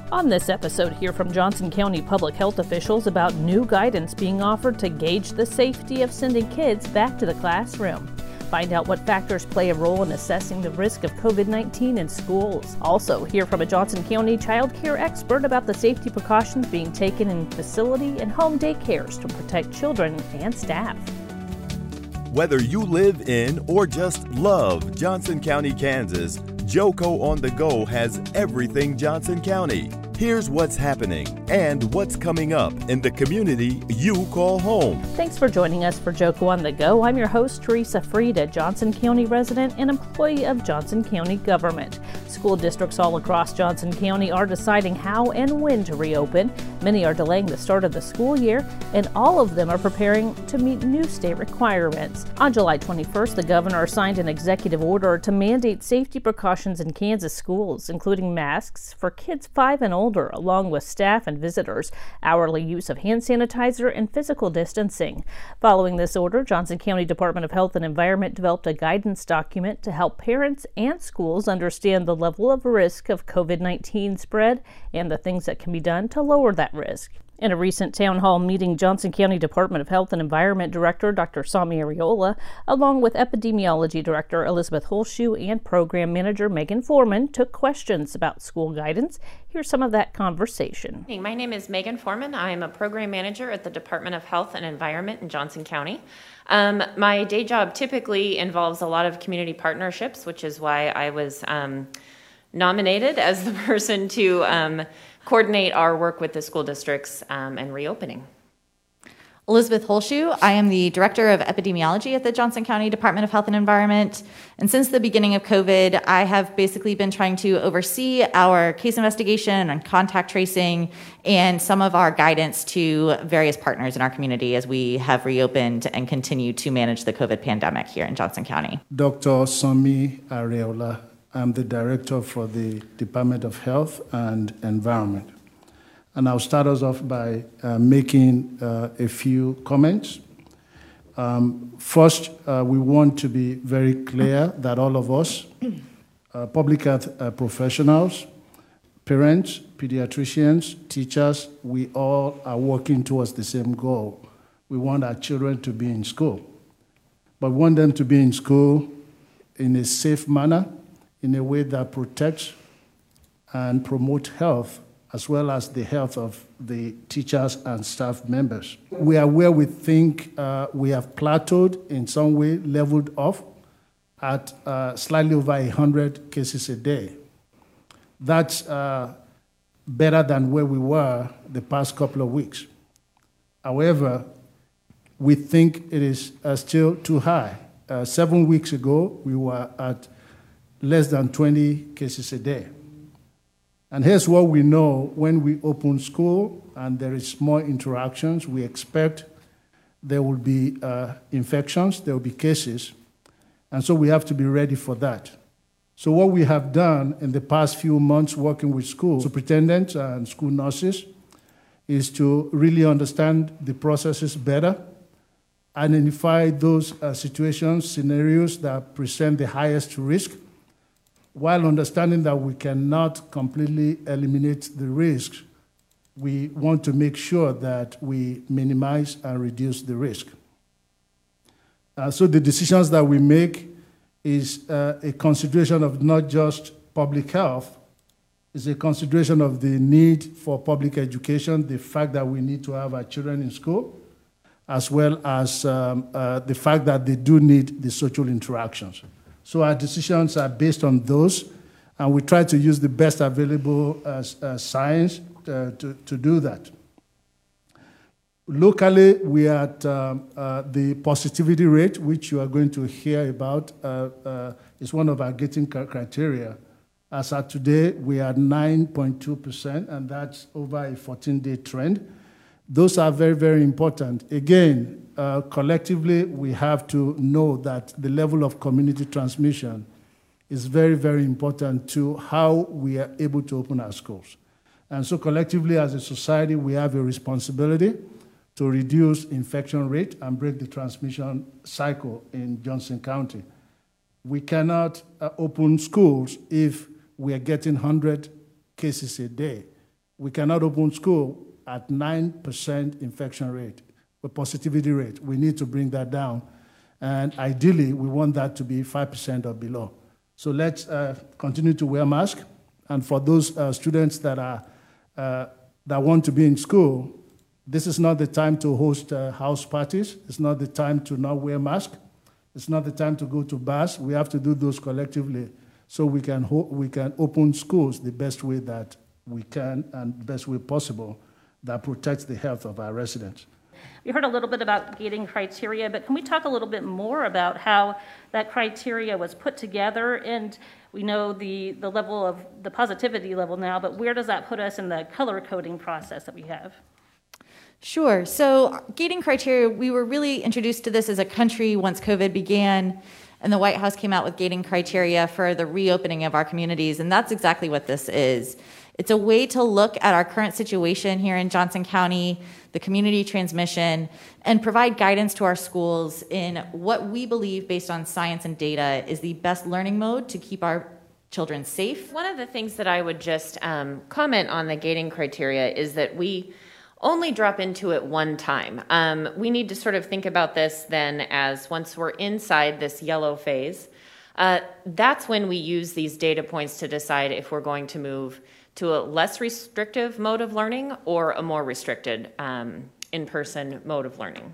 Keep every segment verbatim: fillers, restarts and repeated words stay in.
On this episode, hear from Johnson County public health officials about new guidance being offered to gauge the safety of sending kids back to the classroom. Find out what factors play a role in assessing the risk of COVID nineteen in schools. Also, hear from a Johnson County child care expert about the safety precautions being taken in facility and home daycares to protect children and staff. Whether you live in or just love Johnson County, Kansas, Joco on the Go has everything Johnson County. Here's what's happening and what's coming up in the community you call home. Thanks for joining us for Joco on the Go. I'm your host, Teresa Freed, a Johnson County resident and employee of Johnson County government. School districts all across Johnson County are deciding how and when to reopen. Many are delaying the start of the school year, and all of them are preparing to meet new state requirements. On July twenty-first, the governor signed an executive order to mandate safety precautions in Kansas schools, including masks for kids five and older, along with staff and visitors, hourly use of hand sanitizer, and physical distancing. Following this order, Johnson County Department of Health and Environment developed a guidance document to help parents and schools understand the level of risk of COVID nineteen spread and the things that can be done to lower that risk. In a recent town hall meeting, Johnson County Department of Health and Environment Director Doctor Sami Ariola, along with Epidemiology Director Elizabeth Holshoe and Program Manager Megan Foreman, took questions about school guidance. Here's some of that conversation. My name is Megan Foreman. I'm a Program Manager at the Department of Health and Environment in Johnson County. Um, my day job typically involves a lot of community partnerships, which is why I was um, nominated as the person to um, coordinate our work with the school districts um, and reopening. Elizabeth Holshoe. I am the Director of Epidemiology at the Johnson County Department of Health and Environment. And since the beginning of COVID, I have basically been trying to oversee our case investigation and contact tracing and some of our guidance to various partners in our community as we have reopened and continue to manage the COVID pandemic here in Johnson County. Doctor Sami Ariola. I'm the Director for the Department of Health and Environment. And I'll start us off by uh, making uh, a few comments. Um, first, uh, we want to be very clear that all of us, uh, public health uh, professionals, parents, pediatricians, teachers, we all are working towards the same goal. We want our children to be in school. But we want them to be in school in a safe manner, in a way that protects and promotes health, as well as the health of the teachers and staff members. We are where we think uh, we have plateaued, in some way leveled off, at uh, slightly over one hundred cases a day. That's uh, better than where we were the past couple of weeks. However, we think it is uh, still too high. Uh, seven weeks ago, we were at less than twenty cases a day. And here's what we know: when we open school and there is more interactions, we expect there will be uh, infections, there will be cases, and so we have to be ready for that. So what we have done in the past few months working with school superintendents and school nurses is to really understand the processes better, identify those uh, situations, scenarios that present the highest risk, while understanding that we cannot completely eliminate the risks. We want to make sure that we minimize and reduce the risk. Uh, so the decisions that we make is uh, a consideration of not just public health, it's a consideration of the need for public education, the fact that we need to have our children in school, as well as um, uh, the fact that they do need the social interactions. So our decisions are based on those, and we try to use the best available uh, uh, science uh, to, to do that. Locally, we are at um, uh, the positivity rate, which you are going to hear about, uh, uh, is one of our gating criteria. As of today, we are nine point two percent, and that's over a fourteen-day trend. Those are very, very important. Again, uh, collectively, we have to know that the level of community transmission is very, very important to how we are able to open our schools. And so collectively, as a society, we have a responsibility to reduce infection rate and break the transmission cycle in Johnson County. We cannot uh, open schools if we are getting one hundred cases a day. we cannot open school at nine percent infection rate, the positivity rate. We need to bring that down. And ideally, we want that to be five percent or below. So let's uh, continue to wear masks. And for those uh, students that, are, uh, that want to be in school, this is not the time to host uh, house parties. It's not the time to not wear masks. It's not the time to go to bars. We have to do those collectively so we can, ho- we can open schools the best way that we can and the best way possible that protects the health of our residents. We heard a little bit about gating criteria, but can we talk a little bit more about how that criteria was put together? And we know the, the level of the positivity level now, but where does that put us in the color coding process that we have? Sure. So gating criteria, we were really introduced to this as a country once COVID began, and the White House came out with gating criteria for the reopening of our communities, and that's exactly what this is. It's a way to look at our current situation here in Johnson County, the community transmission, and provide guidance to our schools in what we believe, based on science and data, is the best learning mode to keep our children safe. One of the things that I would just um, comment on the gating criteria is that we only drop into it one time. Um, we need to sort of think about this then as once we're inside this yellow phase, uh, that's when we use these data points to decide if we're going to move to a less restrictive mode of learning or a more restricted um, in-person mode of learning.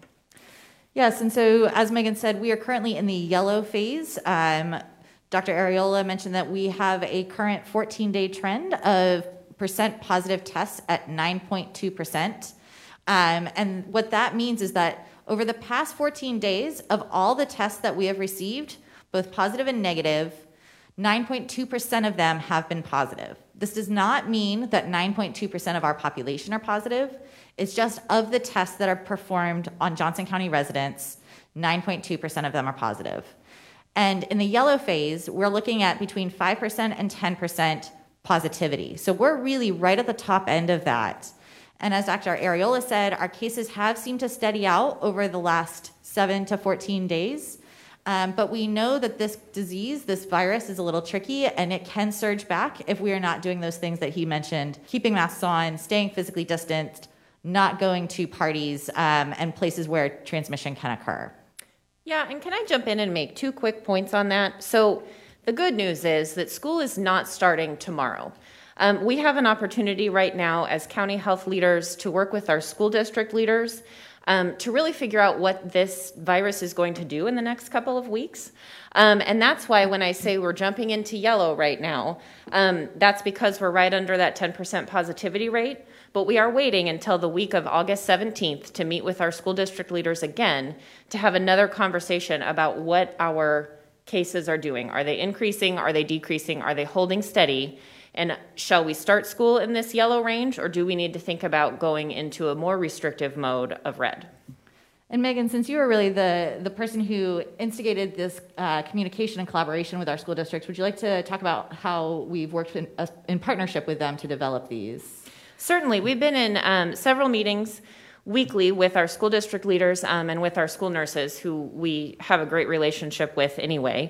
Yes, and so as Megan said, we are currently in the yellow phase. Um, Doctor Arreola mentioned that we have a current fourteen-day trend of percent positive tests at nine point two percent. Um, and what that means is that over the past fourteen days, of all the tests that we have received, both positive and negative, nine point two percent of them have been positive. This does not mean that nine point two percent of our population are positive. It's just of the tests that are performed on Johnson County residents, nine point two percent of them are positive. And in the yellow phase, we're looking at between five percent and ten percent positivity. So we're really right at the top end of that. And as Doctor Arreola said, our cases have seemed to steady out over the last seven to fourteen days. Um, but we know that this disease, this virus, is a little tricky, and it can surge back if we are not doing those things that he mentioned: keeping masks on, staying physically distanced, not going to parties um, and places where transmission can occur. Yeah, and can I jump in and make two quick points on that? So the good news is that school is not starting tomorrow. Um, we have an opportunity right now as county health leaders to work with our school district leaders Um, to really figure out what this virus is going to do in the next couple of weeks. Um, and that's why when I say we're jumping into yellow right now, um, that's because we're right under that ten percent positivity rate. But we are waiting until the week of August seventeenth to meet with our school district leaders again to have another conversation about what our cases are doing. Are they increasing? Are they decreasing? Are they holding steady? And shall we start school in this yellow range, or do we need to think about going into a more restrictive mode of red? And Megan, since you were really the, the person who instigated this uh, communication and collaboration with our school districts, would you like to talk about how we've worked in, uh, in partnership with them to develop these? Certainly. We've been in um, several meetings weekly with our school district leaders um, and with our school nurses, who we have a great relationship with anyway.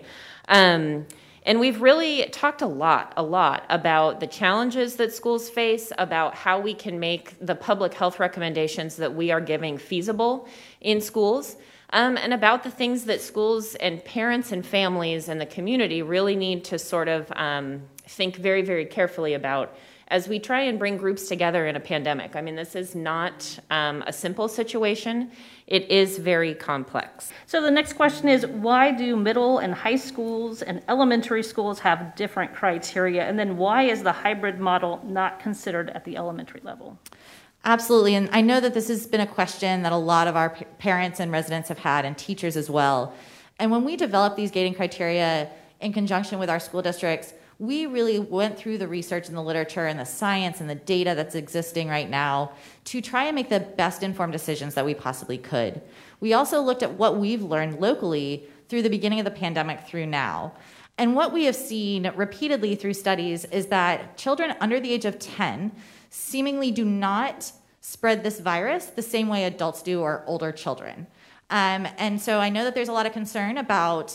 Um, And we've really talked a lot, a lot about the challenges that schools face, about how we can make the public health recommendations that we are giving feasible in schools, um, and about the things that schools and parents and families and the community really need to sort of um, think very, very carefully about as we try and bring groups together in a pandemic. I mean, this is not um, a simple situation. It is very complex. So the next question is, why do middle and high schools and elementary schools have different criteria? And then why is the hybrid model not considered at the elementary level? Absolutely. And I know that this has been a question that a lot of our p- parents and residents have had, and teachers as well. And when we developed these gating criteria in conjunction with our school districts, we really went through the research and the literature and the science and the data that's existing right now to try and make the best informed decisions that we possibly could. We also looked at what we've learned locally through the beginning of the pandemic through now. And what we have seen repeatedly through studies is that children under the age of ten seemingly do not spread this virus the same way adults do or older children. Um, and so I know that there's a lot of concern about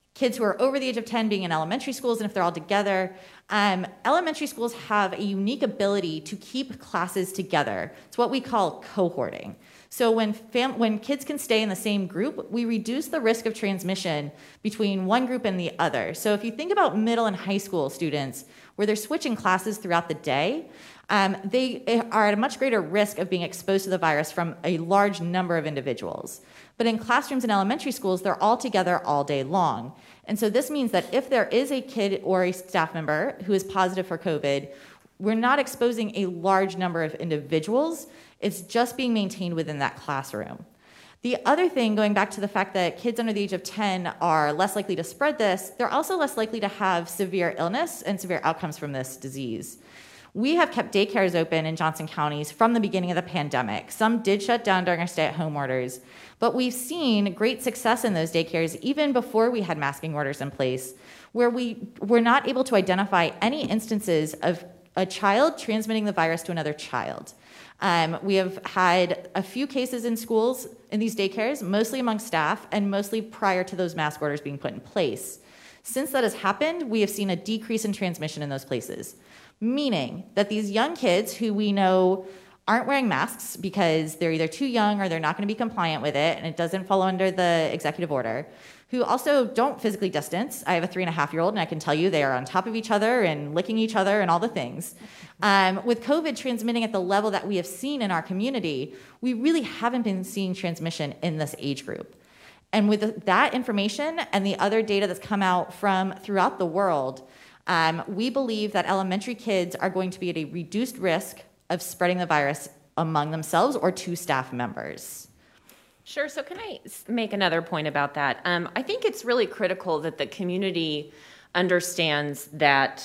kids who are over the age of ten being in elementary schools, and if they're all together. Um, elementary schools have a unique ability to keep classes together. It's what we call cohorting. So when, fam- when kids can stay in the same group, we reduce the risk of transmission between one group and the other. So if you think about middle and high school students, where they're switching classes throughout the day, um, they are at a much greater risk of being exposed to the virus from a large number of individuals. But in classrooms in elementary schools, they're all together all day long. And so this means that if there is a kid or a staff member who is positive for COVID, we're not exposing a large number of individuals. It's just being maintained within that classroom. The other thing, going back to the fact that kids under the age of ten are less likely to spread this, they're also less likely to have severe illness and severe outcomes from this disease. We have kept daycares open in Johnson counties from the beginning of the pandemic. Some did shut down during our stay-at-home orders, but we've seen great success in those daycares even before we had masking orders in place, where we were not able to identify any instances of a child transmitting the virus to another child. Um, we have had a few cases in schools in these daycares, mostly among staff and mostly prior to those mask orders being put in place. Since that has happened, we have seen a decrease in transmission in those places, meaning that these young kids who we know aren't wearing masks because they're either too young or they're not going to be compliant with it and it doesn't fall under the executive order, who also don't physically distance. I have a three and a half year old and I can tell you they are on top of each other and licking each other and all the things. Um, with COVID transmitting at the level that we have seen in our community, we really haven't been seeing transmission in this age group. And with that information and the other data that's come out from throughout the world, um, we believe that elementary kids are going to be at a reduced risk of spreading the virus among themselves or to staff members. Sure. So can I make another point about that? Um, I think it's really critical that the community understands that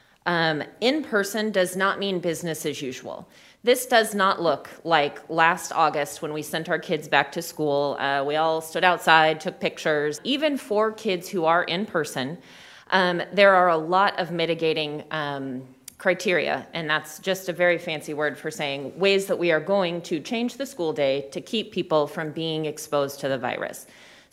um, in person does not mean business as usual. This does not look like last August when we sent our kids back to school. Uh, we all stood outside, took pictures. Even for kids who are in person, um, there are a lot of mitigating um, criteria, and that's just a very fancy word for saying ways that we are going to change the school day to keep people from being exposed to the virus.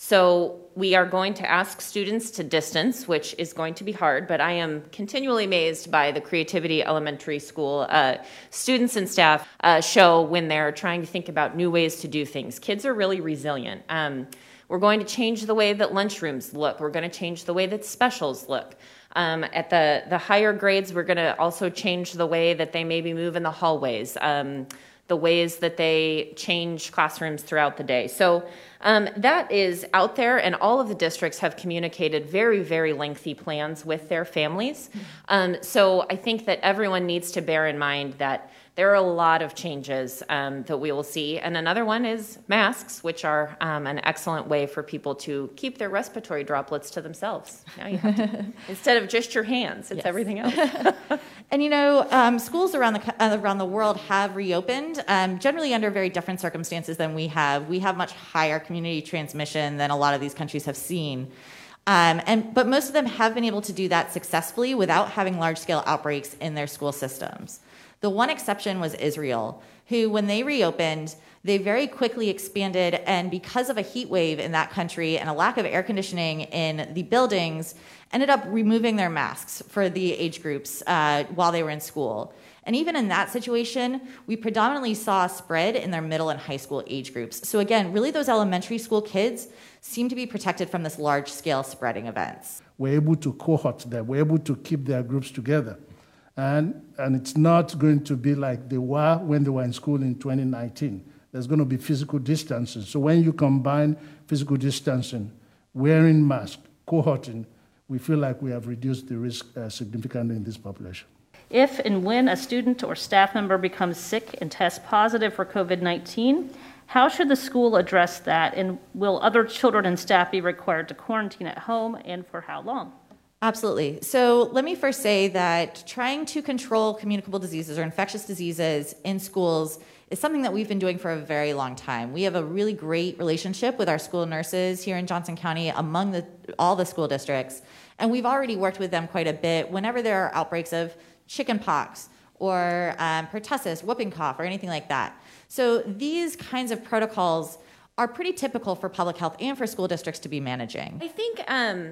So we are going to ask students to distance, which is going to be hard, but I am continually amazed by the creativity elementary school uh, students and staff uh, show when they're trying to think about new ways to do things. Kids are really resilient. Um, we're going to change the way that lunchrooms look. We're going to change the way that specials look. Um, at the, the higher grades, we're going to also change the way that they maybe move in the hallways, um, the ways that they change classrooms throughout the day. So um, that is out there, and all of the districts have communicated very, very lengthy plans with their families. Um, so I think that everyone needs to bear in mind that there are a lot of changes um, that we will see. And another one is masks, which are um, an excellent way for people to keep their respiratory droplets to themselves. Now you have to, instead of just your hands, it's yes. everything else. And you know, um, schools around the uh, around the world have reopened, um, generally under very different circumstances than we have. We have much higher community transmission than a lot of these countries have seen. Um, and but most of them have been able to do that successfully without having large-scale outbreaks in their school systems. The one exception was Israel, who, when they reopened, they very quickly expanded, and because of a heat wave in that country and a lack of air conditioning in the buildings, ended up removing their masks for the age groups uh, while they were in school. And even in that situation, we predominantly saw a spread in their middle and high school age groups. So again, really those elementary school kids seem to be protected from this large-scale spreading events. We're able to cohort them. We're able to keep their groups together. And, and it's not going to be like they were when they were in school in twenty nineteen. There's going to be physical distancing. So when you combine physical distancing, wearing masks, cohorting, we feel like we have reduced the risk uh, significantly in this population. If and when a student or staff member becomes sick and tests positive for COVID nineteen, how should the school address that? And will other children and staff be required to quarantine at home, and for how long? Absolutely. So let me first say that trying to control communicable diseases or infectious diseases in schools is something that we've been doing for a very long time. We have a really great relationship with our school nurses here in Johnson County among the, all the school districts, and we've already worked with them quite a bit whenever there are outbreaks of chickenpox or um, pertussis, whooping cough, or anything like that. So these kinds of protocols are pretty typical for public health and for school districts to be managing. I think um,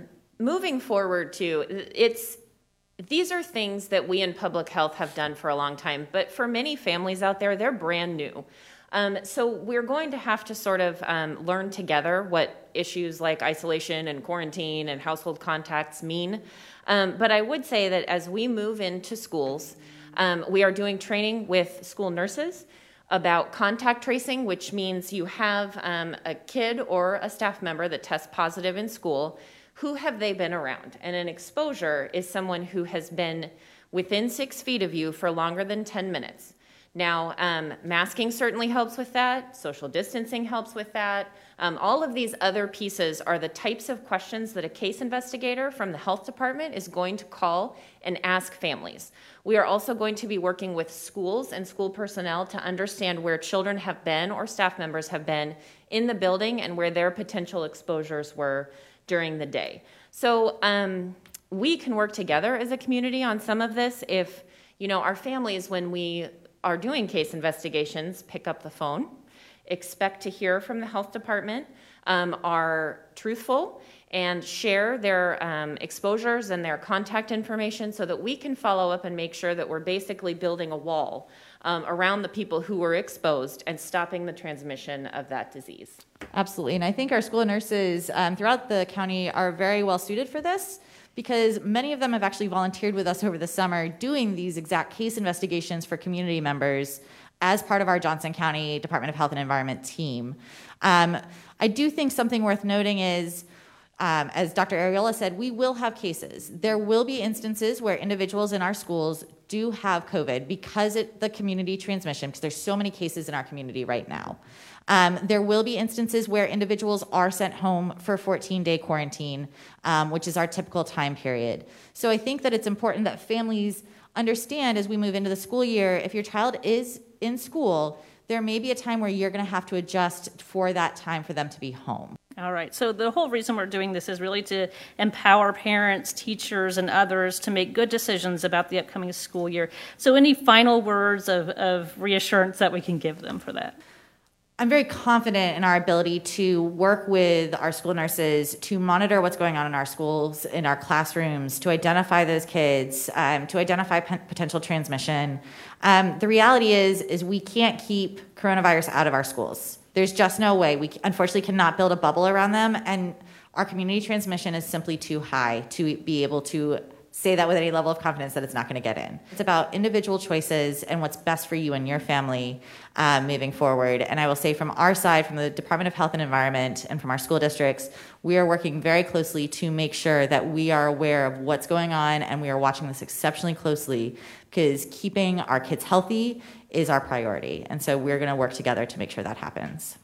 moving forward too, it's these are things that we in public health have done for a long time, but for many families out there, they're brand new. Um, so we're going to have to sort of um, learn together what issues like isolation and quarantine and household contacts mean. Um, but I would say that as we move into schools, um, we are doing training with school nurses about contact tracing, which means you have um, a kid or a staff member that tests positive in school. Who have they been around? And an exposure is someone who has been within six feet of you for longer than ten minutes. Now, um, masking certainly helps with that. Social distancing helps with that. Um, all of these other pieces are the types of questions that a case investigator from the health department is going to call and ask families. We are also going to be working with schools and school personnel to understand where children have been or staff members have been in the building and where their potential exposures were during the day. So um, we can work together as a community on some of this if, you know, our families, when we are doing case investigations, pick up the phone, expect to hear from the health department, um, are truthful, and share their um, exposures and their contact information so that we can follow up and make sure that we're basically building a wall um, around the people who were exposed and stopping the transmission of that disease. Absolutely, and I think our school nurses um, throughout the county are very well suited for this, because many of them have actually volunteered with us over the summer doing these exact case investigations for community members as part of our Johnson County Department of Health and Environment team. Um, I do think something worth noting is, um, as Doctor Arreola said, we will have cases. There will be instances where individuals in our schools do have COVID because of the community transmission, because there's so many cases in our community right now. Um, there will be instances where individuals are sent home for a fourteen-day quarantine, um, which is our typical time period. So I think that it's important that families understand as we move into the school year, if your child is in school, there may be a time where you're going to have to adjust for that time for them to be home. All right, so the whole reason we're doing this is really to empower parents, teachers, and others to make good decisions about the upcoming school year. So any final words of, of reassurance that we can give them for that? I'm very confident in our ability to work with our school nurses to monitor what's going on in our schools, in our classrooms, to identify those kids, um, to identify p- potential transmission. Um, the reality is, is we can't keep coronavirus out of our schools. There's just no way. We unfortunately cannot build a bubble around them, and our community transmission is simply too high to be able to say that with any level of confidence that it's not going to get in. It's about individual choices and what's best for you and your family um, moving forward. And I will say from our side, from the Department of Health and Environment and from our school districts, we are working very closely to make sure that we are aware of what's going on, and we are watching this exceptionally closely, because keeping our kids healthy is our priority. And so we're going to work together to make sure that happens.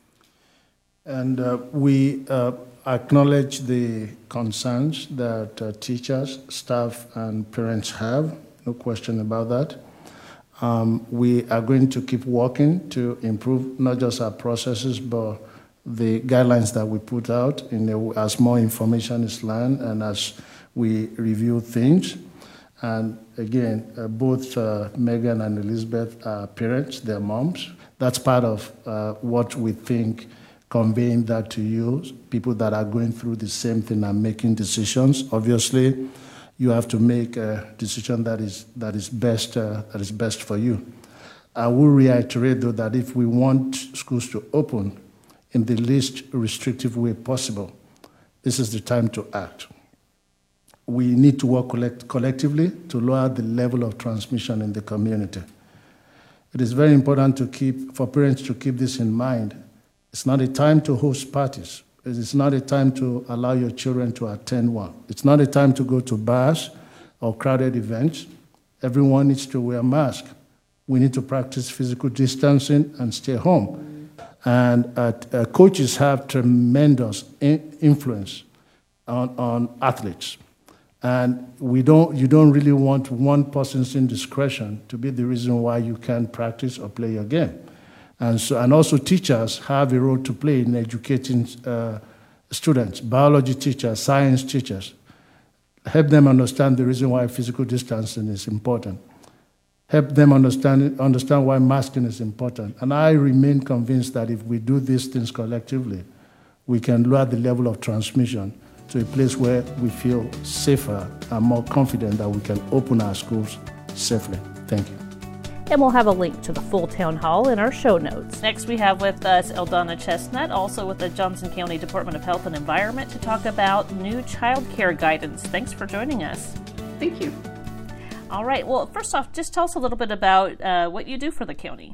And uh, we uh, acknowledge the concerns that uh, teachers, staff, and parents have. No question about that. Um, we are going to keep working to improve not just our processes, but the guidelines that we put out in the, as more information is learned and as we review things. And again, uh, both uh, Megan and Elizabeth are parents, they're moms. That's part of uh, what we think conveying that to you, people that are going through the same thing and making decisions. Obviously, you have to make a decision that is that is best uh, that is best for you. I will reiterate, though, that if we want schools to open in the least restrictive way possible, this is the time to act. We need to work collect- collectively to lower the level of transmission in the community. It is very important to keep for parents to keep this in mind. It's not a time to host parties. It's not a time to allow your children to attend one. It's not a time to go to bars or crowded events. Everyone needs to wear a mask. We need to practice physical distancing and stay home. And uh, uh, coaches have tremendous in- influence on, on athletes. And we don't, you don't really want one person's indiscretion to be the reason why you can't practice or play your game. And so, and also teachers have a role to play in educating uh, students, biology teachers, science teachers. Help them understand the reason why physical distancing is important. Help them understand, understand why masking is important. And I remain convinced that if we do these things collectively, we can lower the level of transmission to a place where we feel safer and more confident that we can open our schools safely. Thank you. And we'll have a link to the full town hall in our show notes. Next, we have with us Eldana Chestnut, also with the Johnson County Department of Health and Environment, to talk about new child care guidance. Thanks for joining us. Thank you. All right. Well, first off, just tell us a little bit about uh, what you do for the county.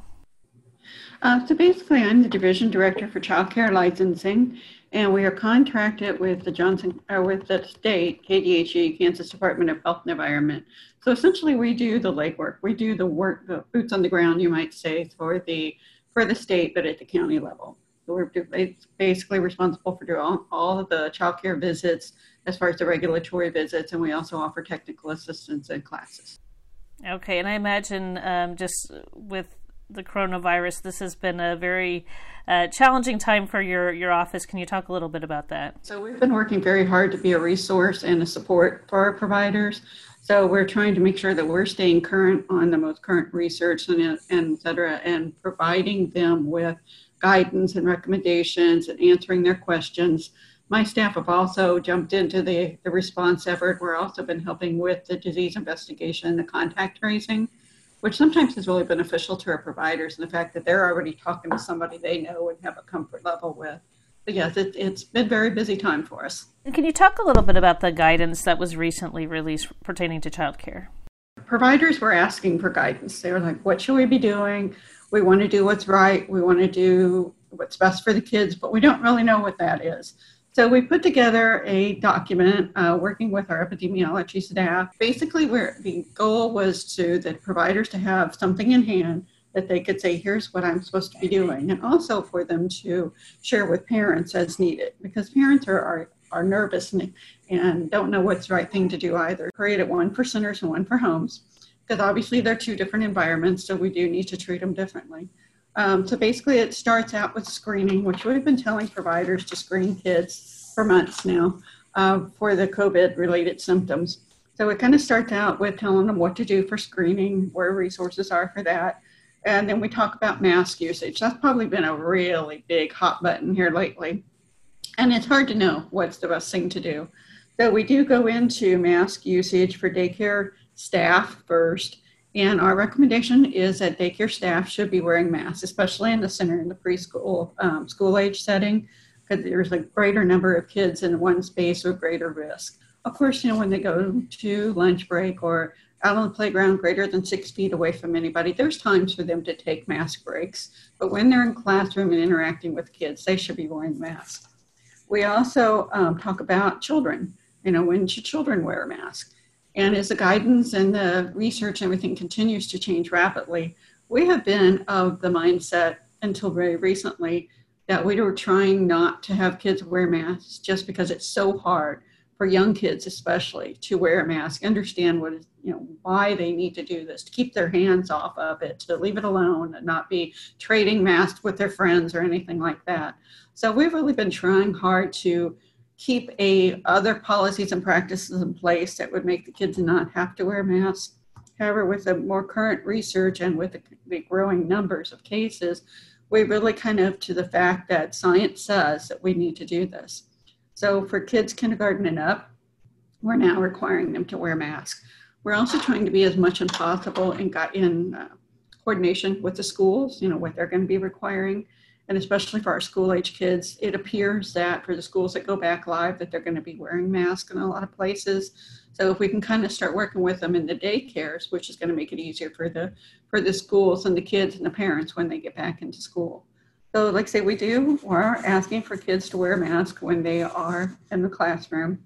Uh, so basically, I'm the Division Director for Child Care Licensing, and we are contracted with the Johnson, or with the state, K D H E, Kansas Department of Health and Environment. So essentially, we do the legwork. We do the work, the boots on the ground, you might say, for the for the state, but at the county level. So we're basically responsible for doing all, all of the child care visits as far as the regulatory visits, and we also offer technical assistance and classes. Okay, and I imagine um, just with the coronavirus, this has been a very uh, challenging time for your, your office. Can you talk a little bit about that? So we've been working very hard to be a resource and a support for our providers. So we're trying to make sure that we're staying current on the most current research and, and et cetera, and providing them with guidance and recommendations and answering their questions. My staff have also jumped into the, the response effort. We're also been helping with the disease investigation, the contact tracing, which sometimes is really beneficial to our providers, and the fact that they're already talking to somebody they know and have a comfort level with. But yes, it, it's been a very busy time for us. And can you talk a little bit about the guidance that was recently released pertaining to childcare? Providers were asking for guidance. They were like, what should we be doing? We want to do what's right. We want to do what's best for the kids, but we don't really know what that is. So we put together a document uh, working with our epidemiology staff. Basically, where the goal was to the providers to have something in hand that they could say, here's what I'm supposed to be doing, and also for them to share with parents as needed, because parents are are, are nervous and, and don't know what's the right thing to do either. Created one for centers and one for homes, because obviously they're two different environments, so we do need to treat them differently. Um, so basically it starts out with screening, which we've been telling providers to screen kids for months now uh, for the COVID related symptoms. So it kind of starts out with telling them what to do for screening, where resources are for that. And then we talk about mask usage. That's probably been a really big hot button here lately. And it's hard to know what's the best thing to do. So we do go into mask usage for daycare staff first. And our recommendation is that daycare staff should be wearing masks, especially in the center in the preschool um, school age setting, because there's a greater number of kids in one space with greater risk. Of course, you know, when they go to lunch break or out on the playground greater than six feet away from anybody, there's times for them to take mask breaks. But when they're in classroom and interacting with kids, they should be wearing masks. We also um, talk about children. You know, when should children wear a mask? And as the guidance and the research and everything continues to change rapidly, we have been of the mindset until very recently that we were trying not to have kids wear masks just because it's so hard for young kids especially to wear a mask, understand what is, you know, why they need to do this, to keep their hands off of it, to leave it alone and not be trading masks with their friends or anything like that. So we've really been trying hard to keep a other policies and practices in place that would make the kids not have to wear masks. However, with the more current research and with the, the growing numbers of cases, we really kind of to the fact that science says that we need to do this. So for kids kindergarten and up, we're now requiring them to wear masks. We're also trying to be as much as possible in, in uh, coordination with the schools, you know, what they're going to be requiring. And especially for our school age kids, it appears that for the schools that go back live that they're going to be wearing masks in a lot of places. So if we can kind of start working with them in the daycares, which is going to make it easier for the for the schools and the kids and the parents when they get back into school. So like I say, we do, we're asking for kids to wear a mask when they are in the classroom.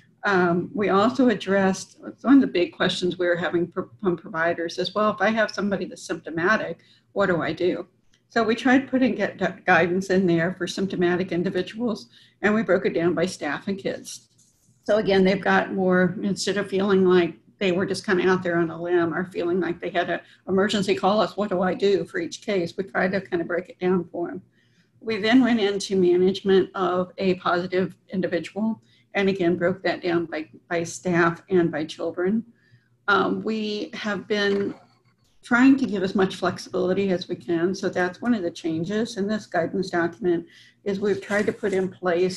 Um, we also addressed one of the big questions we were having from providers as well. If I have somebody that's symptomatic, what do I do? So we tried putting get guidance in there for symptomatic individuals, and we broke it down by staff and kids. So again, they've got more, instead of feeling like they were just kind of out there on a limb or feeling like they had an emergency call us, what do I do for each case? We tried to kind of break it down for them. We then went into management of a positive individual, and again, broke that down by, by staff and by children. Um, we have been trying to give as much flexibility as we can. So that's one of the changes in this guidance document is we've tried to put in place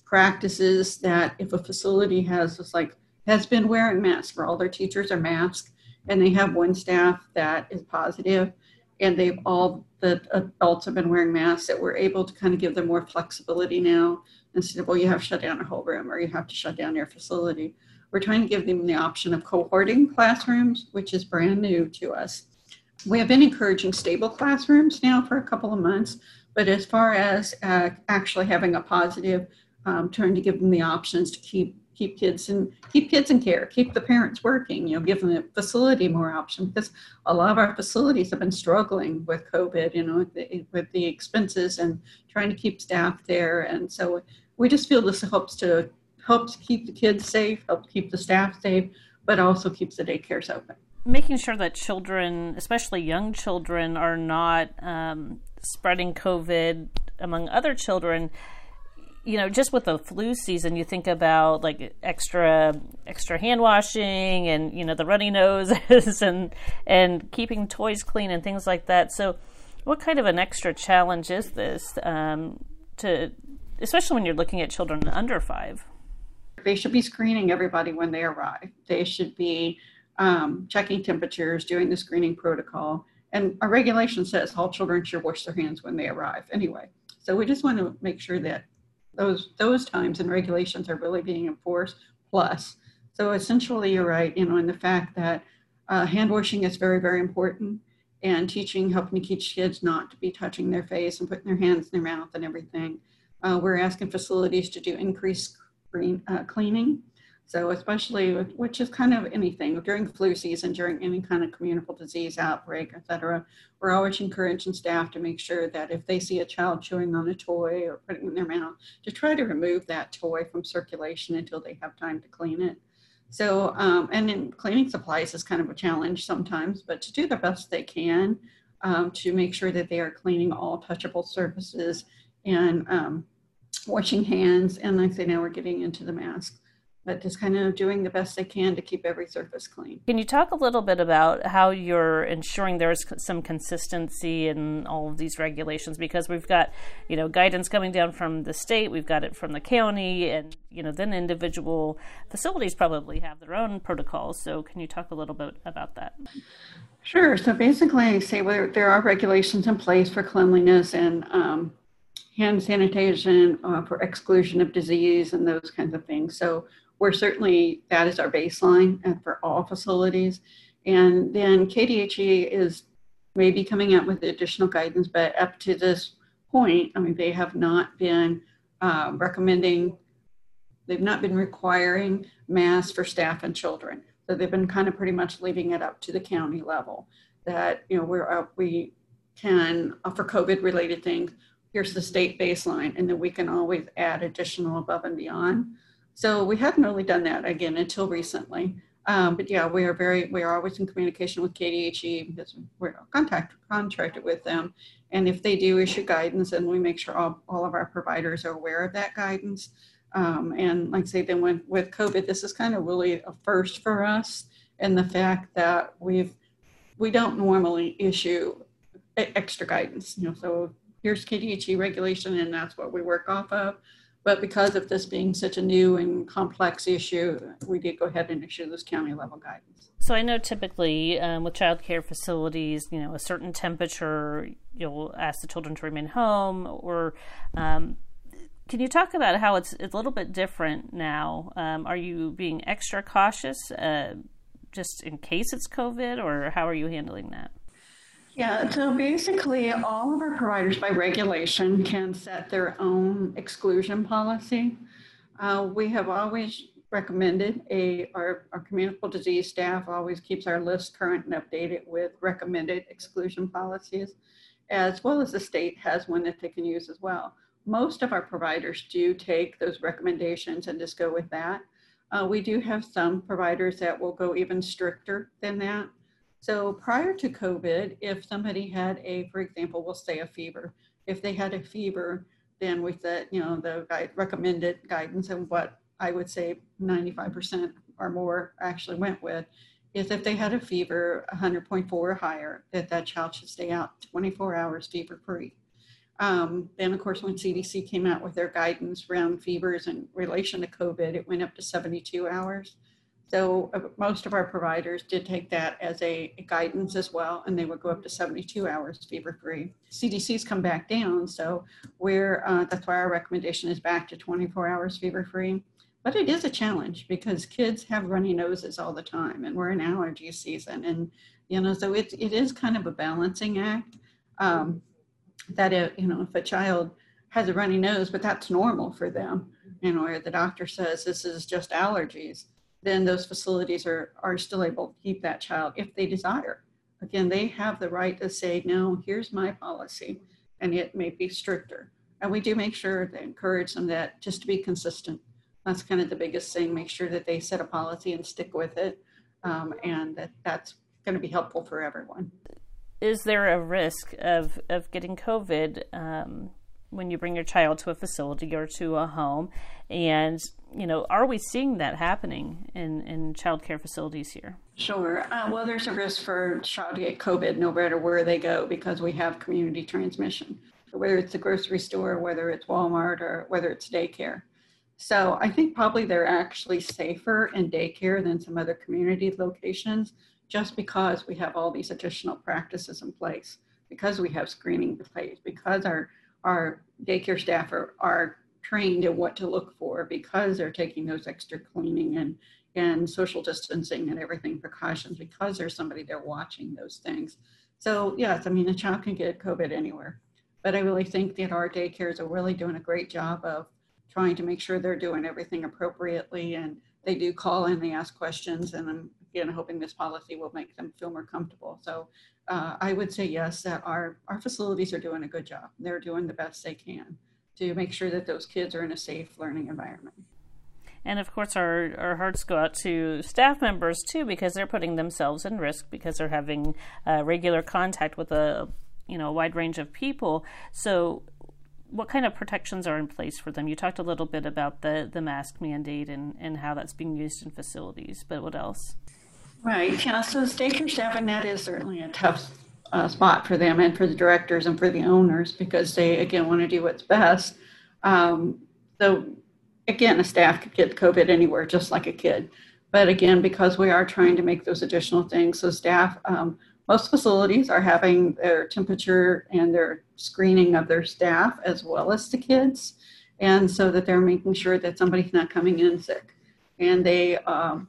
practices that if a facility has just like has been wearing masks, for all their teachers are masked, and they have one staff that is positive, and they've all the adults have been wearing masks, that we're able to kind of give them more flexibility now instead of, well, you have to shut down a whole room or you have to shut down your facility. We're trying to give them the option of cohorting classrooms, which is brand new to us. We have been encouraging stable classrooms now for a couple of months, but as far as uh, actually having a positive, um, trying to give them the options to keep keep kids in keep kids in care, keep the parents working, you know, give them the facility more options, because a lot of our facilities have been struggling with COVID, you know, with the, with the expenses and trying to keep staff there. And so we just feel this helps to helps keep the kids safe, helps keep the staff safe, but also keeps the daycares open. Making sure that children, especially young children, are not um, spreading COVID among other children. You know, just with the flu season, you think about like extra extra hand washing and, you know, the runny noses and and keeping toys clean and things like that. So what kind of an extra challenge is this um, to, especially when you're looking at children under five? They should be screening everybody when they arrive. They should be um, checking temperatures, doing the screening protocol. And our regulation says all children should wash their hands when they arrive anyway. So we just want to make sure that those those times and regulations are really being enforced. Plus, so essentially you're right, you know, in the fact that uh, hand washing is very, very important, and teaching, helping to teach kids not to be touching their face and putting their hands in their mouth and everything. Uh, we're asking facilities to do increased screen, uh, cleaning. So especially, with, which is kind of anything during flu season, during any kind of communicable disease outbreak, et cetera, we're always encouraging staff to make sure that if they see a child chewing on a toy or putting it in their mouth, to try to remove that toy from circulation until they have time to clean it. So, um, and then cleaning supplies is kind of a challenge sometimes, but to do the best they can um, to make sure that they are cleaning all touchable surfaces and um, washing hands. And like I say, now we're getting into the masks, but just kind of doing the best they can to keep every surface clean. Can you talk a little bit about how you're ensuring there's some consistency in all of these regulations? Because we've got, you know, guidance coming down from the state, we've got it from the county, and, you know, then individual facilities probably have their own protocols. So can you talk a little bit about that? Sure. So basically, say there are regulations in place for cleanliness and um, hand sanitation uh, for exclusion of disease and those kinds of things. So we're certainly, that is our baseline and for all facilities. And then K D H E is maybe coming out with additional guidance, but up to this point, I mean, they have not been uh, recommending, they've not been requiring masks for staff and children. So they've been kind of pretty much leaving it up to the county level that, you know, we're up, we can, uh, for COVID related things, here's the state baseline, and then we can always add additional above and beyond. So we haven't really done that again until recently. Um, but yeah, we are very, we are always in communication with K D H E because we're contact, contracted with them. And if they do issue guidance, then we make sure all, all of our providers are aware of that guidance. Um, and like I say, then when, with COVID, this is kind of really a first for us. And the fact that we've, we don't normally issue extra guidance, you know, so here's K D H E regulation and that's what we work off of. But because of this being such a new and complex issue, we did go ahead and issue this county level guidance. So I know typically um, with child care facilities, you know, a certain temperature, you'll ask the children to remain home. Or um, can you talk about how it's, it's a little bit different now? Um, are you being extra cautious uh, just in case it's COVID, or how are you handling that? Yeah, so basically all of our providers by regulation can set their own exclusion policy. Uh, we have always recommended, a our, our communicable disease staff always keeps our list current and updated with recommended exclusion policies, as well as the state has one that they can use as well. Most of our providers do take those recommendations and just go with that. Uh, we do have some providers that will go even stricter than that. So prior to COVID, if somebody had a, for example, we'll say a fever, if they had a fever, then we said, you know, the guide, recommended guidance, and what I would say ninety-five percent or more actually went with, is if they had a fever one hundred point four or higher, that that child should stay out twenty-four hours fever free. Um, then, of course, when C D C came out with their guidance around fevers in relation to COVID, it went up to seventy-two hours. So uh, most of our providers did take that as a, a guidance as well, and they would go up to seventy-two hours fever-free. C D C's come back down, so we're, uh, that's why our recommendation is back to twenty-four hours fever-free. But it is a challenge because kids have runny noses all the time, and we're in allergy season, and you know, so it it is kind of a balancing act. Um, that it, you know, if a child has a runny nose, but that's normal for them, you know, or the doctor says this is just allergies, then those facilities are, are still able to keep that child if they desire. Again, they have the right to say, no, here's my policy, and it may be stricter. And we do make sure to encourage them that just to be consistent. That's kind of the biggest thing, make sure that they set a policy and stick with it, um, and that that's going to be helpful for everyone. Is there a risk of, of getting COVID um, when you bring your child to a facility or to a home? And, you know, are we seeing that happening in, in child care facilities here? Sure. Uh, well, there's a risk for a child to get COVID no matter where they go because we have community transmission, whether it's the grocery store, whether it's Walmart, or whether it's daycare. So I think probably they're actually safer in daycare than some other community locations, just because we have all these additional practices in place, because we have screening in place, because our, our daycare staff are, are trained in what to look for, because they're taking those extra cleaning and, and social distancing and everything precautions, because there's somebody there watching those things. So yes, I mean, a child can get COVID anywhere, but I really think that our daycares are really doing a great job of trying to make sure they're doing everything appropriately, and they do call in, they ask questions, and I'm again hoping this policy will make them feel more comfortable. So uh, I would say yes, that our, our facilities are doing a good job. They're doing the best they can to make sure that those kids are in a safe learning environment. And of course, our, our hearts go out to staff members too, because they're putting themselves in risk because they're having uh, regular contact with a you know a wide range of people. So what kind of protections are in place for them? You talked a little bit about the, the mask mandate and, and how that's being used in facilities, but what else? Right, yeah, so daycare staff, and that is certainly a tough uh, spot for them and for the directors and for the owners, because they, again, want to do what's best. Um, so again, a staff could get COVID anywhere, just like a kid. But again, because we are trying to make those additional things, so staff, um, most facilities are having their temperature and their screening of their staff as well as the kids, and so that they're making sure that somebody's not coming in sick. And they, um,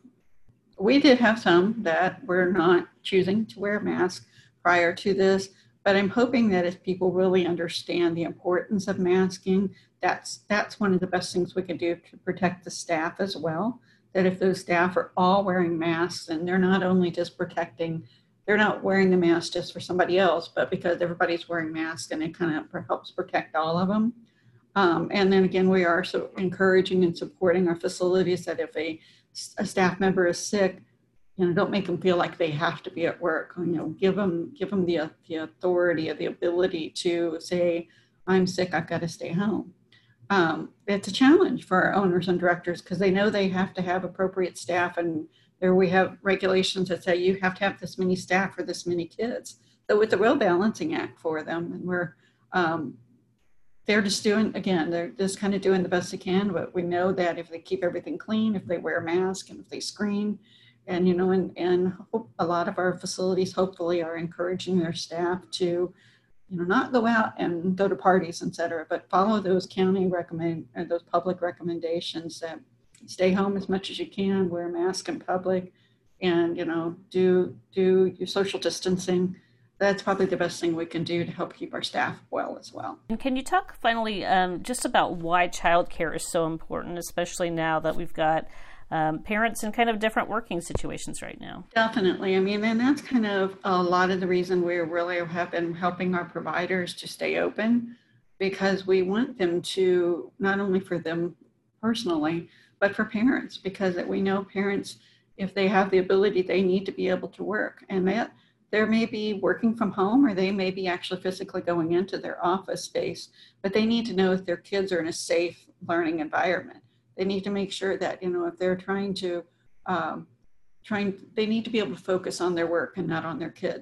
we did have some that were not choosing to wear a mask prior to this, but I'm hoping that if people really understand the importance of masking, that's that's one of the best things we can do to protect the staff as well. That if those staff are all wearing masks, and they're not only just protecting, they're not wearing the mask just for somebody else, but because everybody's wearing masks, and it kind of helps protect all of them. Um, and then again, we are so encouraging and supporting our facilities that if a, a staff member is sick, you know, don't make them feel like they have to be at work. You know, give them give them the the authority or the ability to say, I'm sick, I've got to stay home. Um, it's a challenge for our owners and directors because they know they have to have appropriate staff, and there we have regulations that say you have to have this many staff for this many kids. So it's a real balancing act for them, and we're um, they're just doing, again, they're just kind of doing the best they can, but we know that if they keep everything clean, if they wear a mask, and if they screen, and, you know, and, and a lot of our facilities hopefully are encouraging their staff to, you know, not go out and go to parties, et cetera, but follow those county recommend, or those public recommendations that stay home as much as you can, wear a mask in public, and, you know, do, do your social distancing. That's probably the best thing we can do to help keep our staff well as well. And can you talk finally um, just about why childcare is so important, especially now that we've got um, parents in kind of different working situations right now? Definitely. I mean, and that's kind of a lot of the reason we really have been helping our providers to stay open, because we want them to, not only for them personally, but for parents, because we know parents, if they have the ability, they need to be able to work. And that they may be working from home, or they may be actually physically going into their office space, but they need to know if their kids are in a safe learning environment. They need to make sure that, you know, if they're trying to, um, trying, they need to be able to focus on their work and not on their kids.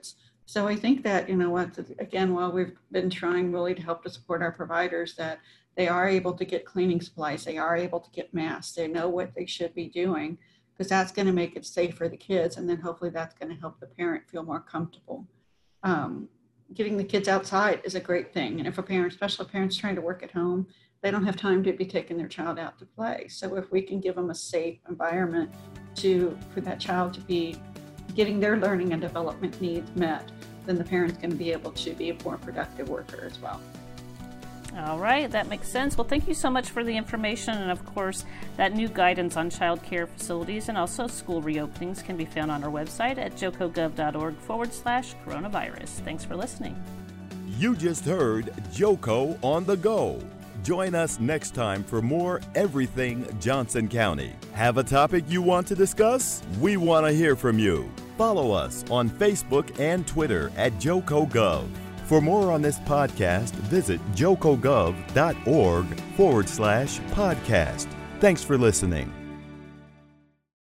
So I think that, you know what, again, while we've been trying really to help to support our providers, that they are able to get cleaning supplies, they are able to get masks, they know what they should be doing, because that's going to make it safe for the kids. And then hopefully that's going to help the parent feel more comfortable. Um, getting the kids outside is a great thing. And if a parent, especially a parent's trying to work at home, they don't have time to be taking their child out to play. So if we can give them a safe environment to for that child to be getting their learning and development needs met, then the parent's going to be able to be a more productive worker as well. All right, that makes sense. Well, thank you so much for the information. And of course, that new guidance on child care facilities and also school reopenings can be found on our website at jocogov.org forward slash coronavirus. Thanks for listening. You just heard JoCo on the Go. Join us next time for more Everything Johnson County. Have a topic you want to discuss? We want to hear from you. Follow us on Facebook and Twitter at JoCoGov. For more on this podcast, visit jocogov.org forward slash podcast. Thanks for listening.